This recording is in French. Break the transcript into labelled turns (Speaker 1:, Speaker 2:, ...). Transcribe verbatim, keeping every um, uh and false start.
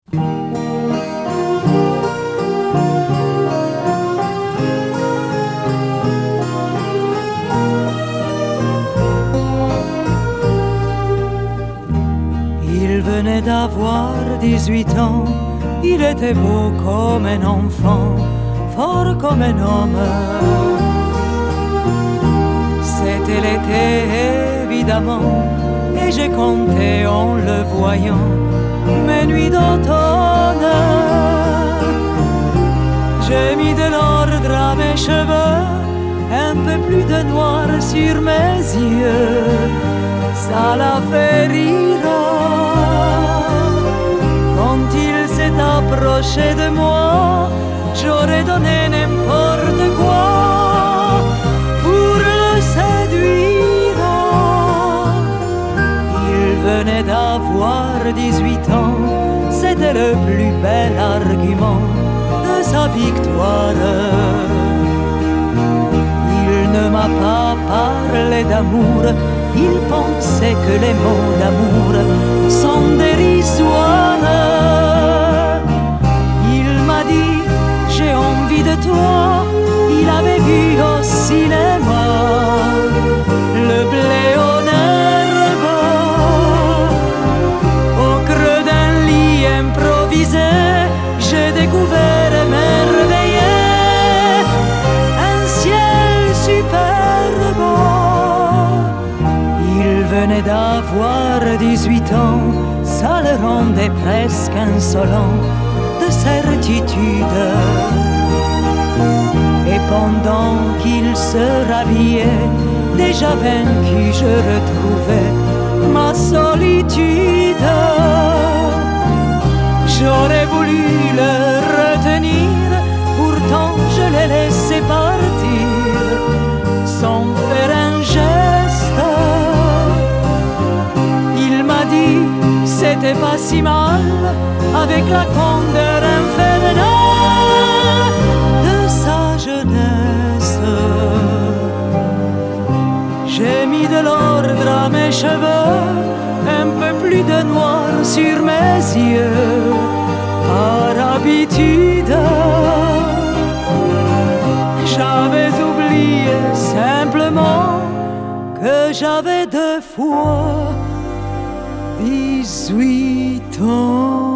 Speaker 1: Il venait d'avoir dix-huit ans, il était beau comme un enfant, fort comme un homme. C'était l'été évidemment, et j'ai compté en le voyant mes nuits d'automne. J'ai mis de l'ordre à mes cheveux, un peu plus de noir sur mes yeux, ça l'a fait rire. Quand il s'est approché de moi, j'aurais donné n'importe quoi pour le séduire. Il venait d'avoir dix-huit ans, c'était le plus bel argument de sa victoire. Il ne m'a pas parlé d'amour, il pensait que les mots d'amour sont dérisoires. Il m'a dit j'ai envie de toi, il avait vu au cinéma le blé en herbe. Au creux d'un lit improvisé, j'ai découvert émerveillé un ciel superbe. Il venait d'avoir dix-huit ans, ça le rendait presque insolent de certitude. Et pendant qu'il se rhabillait, déjà vaincu, je retrouvais ma solitude. J'aurais voulu le retenir, pourtant je l'ai laissé partir sans faire un geste. Il m'a dit c'était pas si mal, avec la candeur infernale de sa jeunesse. J'ai mis de l'ordre à mes cheveux, un peu plus de noir sur mes yeux, par habitude. J'avais oublié simplement que j'avais deux fois dix-huit ans.